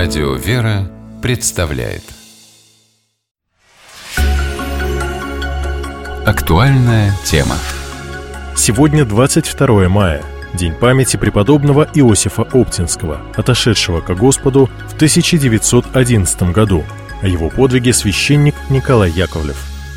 Радио «Вера» представляет актуальная тема. Сегодня 22 мая, день памяти преподобного Иосифа Оптинского, отошедшего ко Господу в 1911 году. О его подвиге священник Николай Яковлев.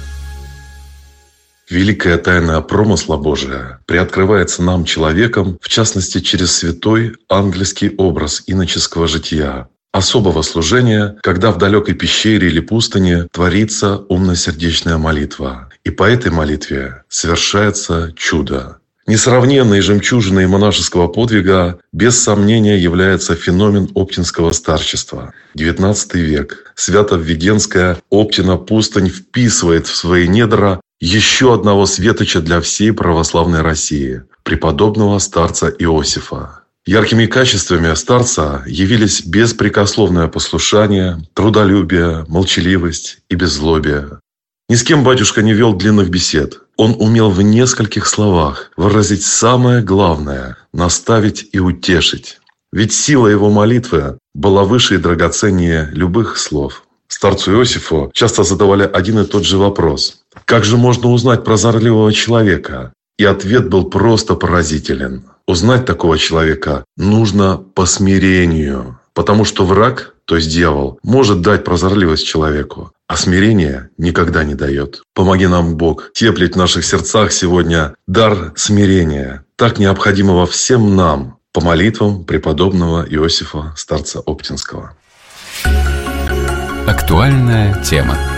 Великая тайна промысла Божия приоткрывается нам, человеком, в частности, через святой ангельский образ иноческого жития, особого служения, когда в далекой пещере или пустыне творится умно-сердечная молитва. И по этой молитве совершается чудо. Несравненной жемчужиной монашеского подвига без сомнения является феномен оптинского старчества. XIX век. Свято-Введенская Оптина пустынь вписывает в свои недра еще одного светоча для всей православной России – преподобного старца Иосифа. Яркими качествами старца явились беспрекословное послушание, трудолюбие, молчаливость и беззлобие. Ни с кем батюшка не вел длинных бесед. Он умел в нескольких словах выразить самое главное – наставить и утешить. Ведь сила его молитвы была выше и драгоценнее любых слов. Старцу Иосифу часто задавали один и тот же вопрос: как же можно узнать прозорливого человека? И ответ был просто поразителен. Узнать такого человека нужно по смирению, потому что враг, то есть дьявол, может дать прозорливость человеку, а смирение никогда не дает. Помоги нам, Бог, теплить в наших сердцах сегодня дар смирения, так необходимого всем нам, по молитвам преподобного Иосифа, старца Оптинского. Актуальная тема.